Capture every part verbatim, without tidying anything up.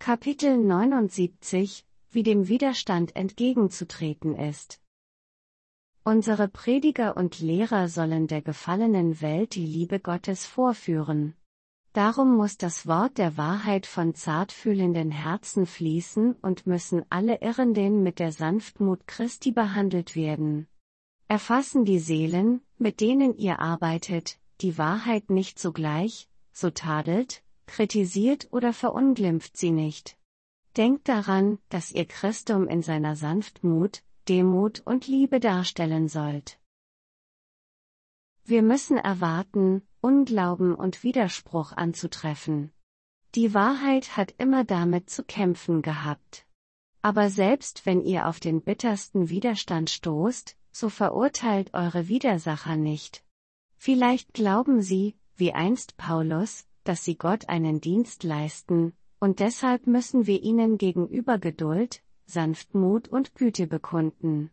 Kapitel neunundsiebzig, wie dem Widerstand entgegenzutreten ist. Unsere Prediger und Lehrer sollen der gefallenen Welt die Liebe Gottes vorführen. Darum muss das Wort der Wahrheit von zartfühlenden Herzen fließen und müssen alle Irrenden mit der Sanftmut Christi behandelt werden. Erfassen die Seelen, mit denen ihr arbeitet, die Wahrheit nicht sogleich, so tadelt, kritisiert oder verunglimpft sie nicht. Denkt daran, dass ihr Christum in seiner Sanftmut, Demut und Liebe darstellen sollt. Wir müssen erwarten, Unglauben und Widerspruch anzutreffen. Die Wahrheit hat immer damit zu kämpfen gehabt. Aber selbst wenn ihr auf den bittersten Widerstand stoßt, so verurteilt eure Widersacher nicht. Vielleicht glauben sie, wie einst Paulus, dass sie Gott einen Dienst leisten, und deshalb müssen wir ihnen gegenüber Geduld, Sanftmut und Güte bekunden.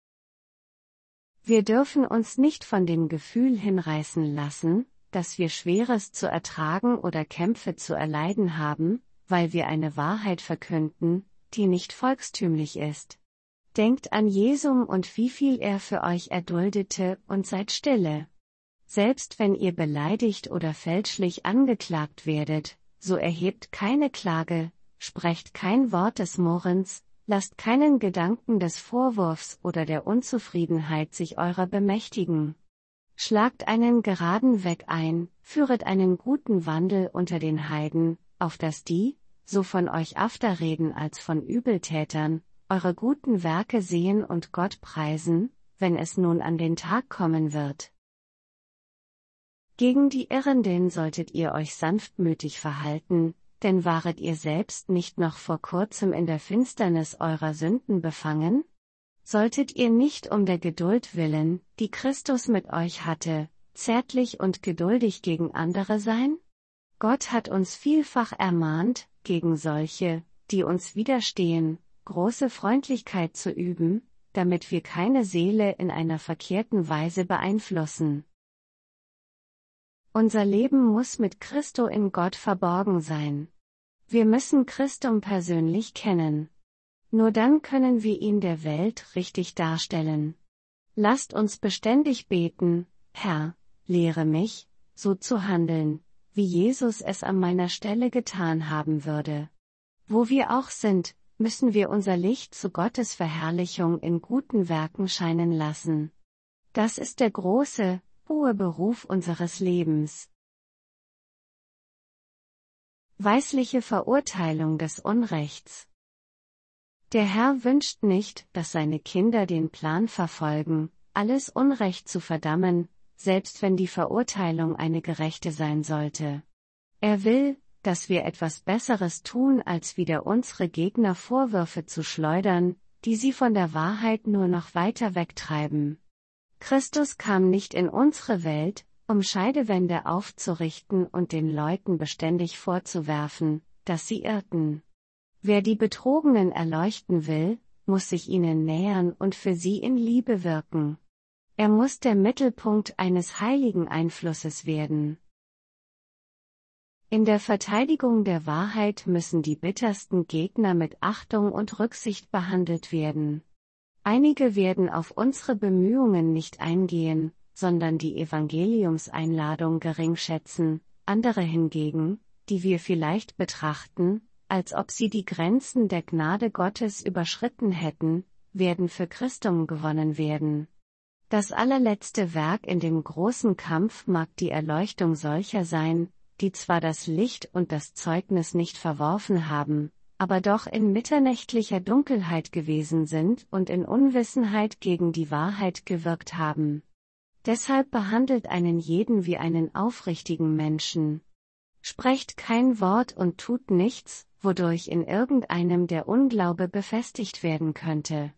Wir dürfen uns nicht von dem Gefühl hinreißen lassen, dass wir Schweres zu ertragen oder Kämpfe zu erleiden haben, weil wir eine Wahrheit verkünden, die nicht volkstümlich ist. Denkt an Jesum und wie viel er für euch erduldete und seid stille. Selbst wenn ihr beleidigt oder fälschlich angeklagt werdet, so erhebt keine Klage, sprecht kein Wort des Murrens, lasst keinen Gedanken des Vorwurfs oder der Unzufriedenheit sich eurer bemächtigen. Schlagt einen geraden Weg ein, führet einen guten Wandel unter den Heiden, auf dass die, so von euch öfter reden als von Übeltätern, eure guten Werke sehen und Gott preisen, wenn es nun an den Tag kommen wird. Gegen die Irrenden solltet ihr euch sanftmütig verhalten, denn waret ihr selbst nicht noch vor kurzem in der Finsternis eurer Sünden befangen? Solltet ihr nicht um der Geduld willen, die Christus mit euch hatte, zärtlich und geduldig gegen andere sein? Gott hat uns vielfach ermahnt, gegen solche, die uns widerstehen, große Freundlichkeit zu üben, damit wir keine Seele in einer verkehrten Weise beeinflussen. Unser Leben muss mit Christo in Gott verborgen sein. Wir müssen Christum persönlich kennen. Nur dann können wir ihn der Welt richtig darstellen. Lasst uns beständig beten: Herr, lehre mich, so zu handeln, wie Jesus es an meiner Stelle getan haben würde. Wo wir auch sind, müssen wir unser Licht zu Gottes Verherrlichung in guten Werken scheinen lassen. Das ist der große, hohe Beruf unseres Lebens. Weisliche Verurteilung des Unrechts. Der Herr wünscht nicht, dass seine Kinder den Plan verfolgen, alles Unrecht zu verdammen, selbst wenn die Verurteilung eine gerechte sein sollte. Er will, dass wir etwas Besseres tun, als wieder unsere Gegner Vorwürfe zu schleudern, die sie von der Wahrheit nur noch weiter wegtreiben. Christus kam nicht in unsere Welt, um Scheidewände aufzurichten und den Leuten beständig vorzuwerfen, dass sie irrten. Wer die Betrogenen erleuchten will, muss sich ihnen nähern und für sie in Liebe wirken. Er muss der Mittelpunkt eines heiligen Einflusses werden. In der Verteidigung der Wahrheit müssen die bittersten Gegner mit Achtung und Rücksicht behandelt werden. Einige werden auf unsere Bemühungen nicht eingehen, sondern die Evangeliumseinladung gering schätzen, andere hingegen, die wir vielleicht betrachten, als ob sie die Grenzen der Gnade Gottes überschritten hätten, werden für Christum gewonnen werden. Das allerletzte Werk in dem großen Kampf mag die Erleuchtung solcher sein, die zwar das Licht und das Zeugnis nicht verworfen haben, aber doch in mitternächtlicher Dunkelheit gewesen sind und in Unwissenheit gegen die Wahrheit gewirkt haben. Deshalb behandelt einen jeden wie einen aufrichtigen Menschen. Sprecht kein Wort und tut nichts, wodurch in irgendeinem der Unglaube befestigt werden könnte.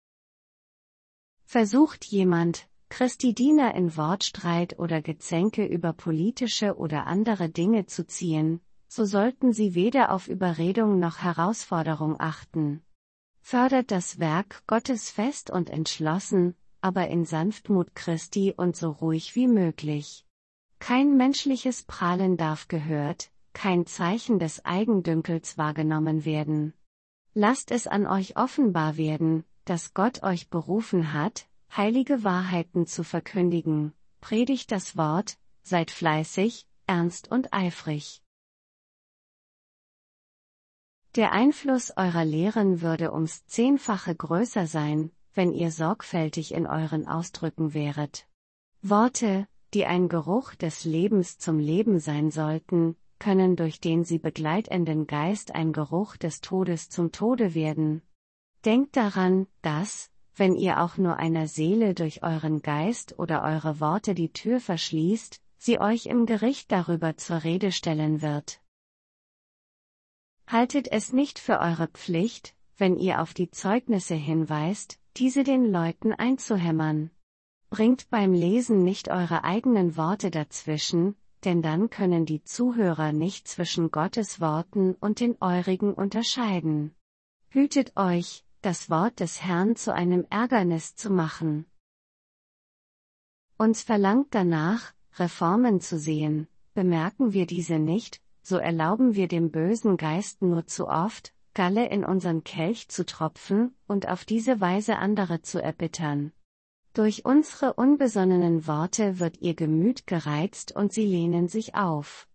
Versucht jemand, Christi Diener in Wortstreit oder Gezänke über politische oder andere Dinge zu ziehen, so sollten sie weder auf Überredung noch Herausforderung achten. Fördert das Werk Gottes fest und entschlossen, aber in Sanftmut Christi und so ruhig wie möglich. Kein menschliches Prahlen darf gehört, kein Zeichen des Eigendünkels wahrgenommen werden. Lasst es an euch offenbar werden, dass Gott euch berufen hat, heilige Wahrheiten zu verkündigen. Predigt das Wort, seid fleißig, ernst und eifrig. Der Einfluss eurer Lehren würde ums Zehnfache größer sein, wenn ihr sorgfältig in euren Ausdrücken wäret. Worte, die ein Geruch des Lebens zum Leben sein sollten, können durch den sie begleitenden Geist ein Geruch des Todes zum Tode werden. Denkt daran, dass, wenn ihr auch nur einer Seele durch euren Geist oder eure Worte die Tür verschließt, sie euch im Gericht darüber zur Rede stellen wird. Haltet es nicht für eure Pflicht, wenn ihr auf die Zeugnisse hinweist, diese den Leuten einzuhämmern. Bringt beim Lesen nicht eure eigenen Worte dazwischen, denn dann können die Zuhörer nicht zwischen Gottes Worten und den eurigen unterscheiden. Hütet euch, das Wort des Herrn zu einem Ärgernis zu machen. Uns verlangt danach, Reformen zu sehen, bemerken wir diese nicht, so erlauben wir dem bösen Geist nur zu oft, Galle in unseren Kelch zu tropfen und auf diese Weise andere zu erbittern. Durch unsere unbesonnenen Worte wird ihr Gemüt gereizt und sie lehnen sich auf.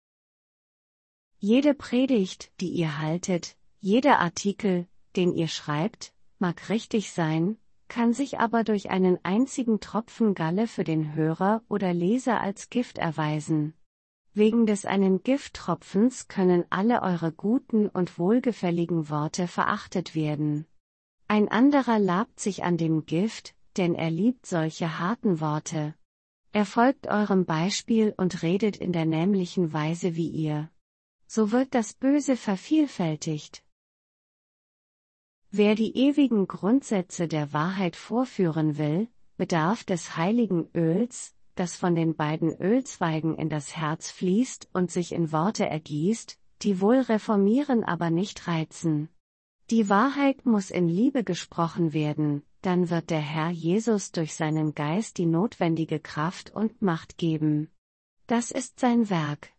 Jede Predigt, die ihr haltet, jeder Artikel, den ihr schreibt, mag richtig sein, kann sich aber durch einen einzigen Tropfen Galle für den Hörer oder Leser als Gift erweisen. Wegen des einen Gifttropfens können alle eure guten und wohlgefälligen Worte verachtet werden. Ein anderer labt sich an dem Gift, denn er liebt solche harten Worte. Er folgt eurem Beispiel und redet in der nämlichen Weise wie ihr. So wird das Böse vervielfältigt. Wer die ewigen Grundsätze der Wahrheit vorführen will, bedarf des heiligen Öls, das von den beiden Ölzweigen in das Herz fließt und sich in Worte ergießt, die wohl reformieren, aber nicht reizen. Die Wahrheit muss in Liebe gesprochen werden, dann wird der Herr Jesus durch seinen Geist die notwendige Kraft und Macht geben. Das ist sein Werk.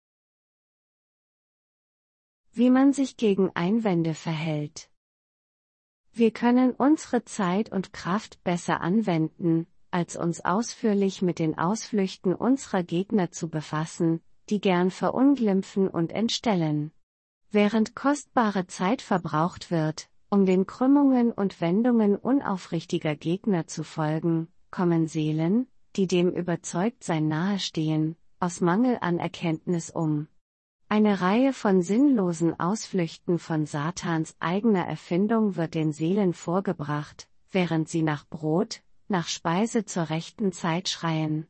Wie man sich gegen Einwände verhält. Wir können unsere Zeit und Kraft besser anwenden, als uns ausführlich mit den Ausflüchten unserer Gegner zu befassen, die gern verunglimpfen und entstellen. Während kostbare Zeit verbraucht wird, um den Krümmungen und Wendungen unaufrichtiger Gegner zu folgen, kommen Seelen, die dem Überzeugtsein nahestehen, aus Mangel an Erkenntnis um. Eine Reihe von sinnlosen Ausflüchten von Satans eigener Erfindung wird den Seelen vorgebracht, während sie nach Brot, nach Speise zur rechten Zeit schreien.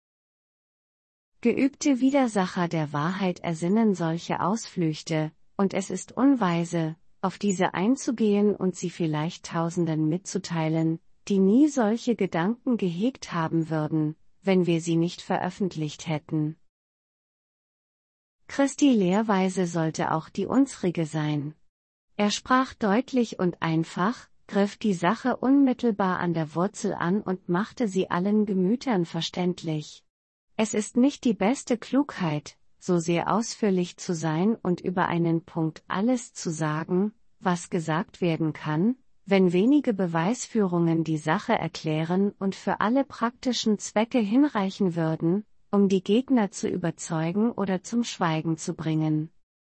Geübte Widersacher der Wahrheit ersinnen solche Ausflüchte, und es ist unweise, auf diese einzugehen und sie vielleicht Tausenden mitzuteilen, die nie solche Gedanken gehegt haben würden, wenn wir sie nicht veröffentlicht hätten. Christi Lehrweise sollte auch die unsrige sein. Er sprach deutlich und einfach, griff die Sache unmittelbar an der Wurzel an und machte sie allen Gemütern verständlich. Es ist nicht die beste Klugheit, so sehr ausführlich zu sein und über einen Punkt alles zu sagen, was gesagt werden kann, wenn wenige Beweisführungen die Sache erklären und für alle praktischen Zwecke hinreichen würden, um die Gegner zu überzeugen oder zum Schweigen zu bringen.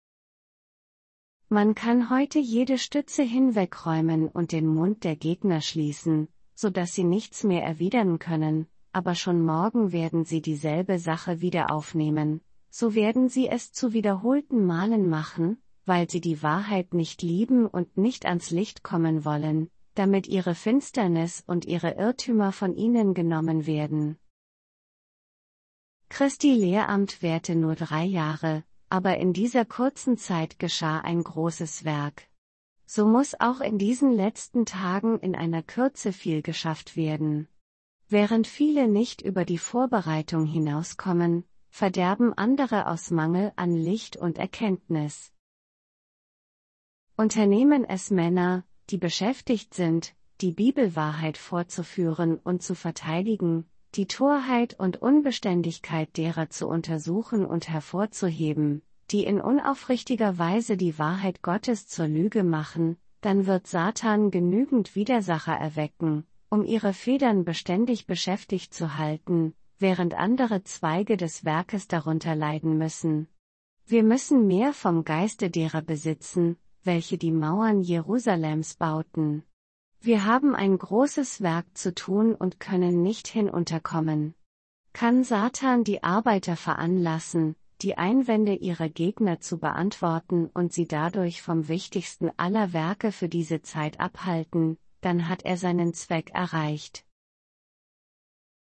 Man kann heute jede Stütze hinwegräumen und den Mund der Gegner schließen, so dass sie nichts mehr erwidern können, aber schon morgen werden sie dieselbe Sache wieder aufnehmen, so werden sie es zu wiederholten Malen machen, weil sie die Wahrheit nicht lieben und nicht ans Licht kommen wollen, damit ihre Finsternis und ihre Irrtümer von ihnen genommen werden. Christi Lehramt währte nur drei Jahre, aber in dieser kurzen Zeit geschah ein großes Werk. So muss auch in diesen letzten Tagen in einer Kürze viel geschafft werden. Während viele nicht über die Vorbereitung hinauskommen, verderben andere aus Mangel an Licht und Erkenntnis. Unternehmen es Männer, die beschäftigt sind, die Bibelwahrheit vorzuführen und zu verteidigen, die Torheit und Unbeständigkeit derer zu untersuchen und hervorzuheben, die in unaufrichtiger Weise die Wahrheit Gottes zur Lüge machen, dann wird Satan genügend Widersacher erwecken, um ihre Federn beständig beschäftigt zu halten, während andere Zweige des Werkes darunter leiden müssen. Wir müssen mehr vom Geiste derer besitzen, welche die Mauern Jerusalems bauten. Wir haben ein großes Werk zu tun und können nicht hinunterkommen. Kann Satan die Arbeiter veranlassen, die Einwände ihrer Gegner zu beantworten und sie dadurch vom wichtigsten aller Werke für diese Zeit abhalten, dann hat er seinen Zweck erreicht.